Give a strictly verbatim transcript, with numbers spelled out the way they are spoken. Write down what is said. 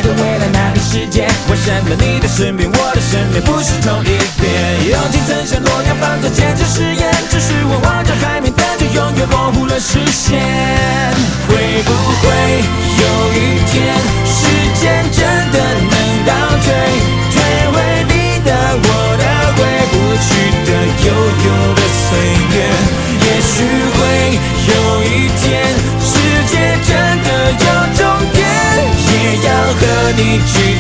个未来那个世界，为什么你的身边我的身边不是同一边？友情曾像诺亚方舟坚持誓言，只是我望着海面，但却永远模糊了视线。会不会有一天，时间真的能倒退，退回你的我的回不去的悠悠的岁月？也许会有一天，世界真的有终点，也要和你去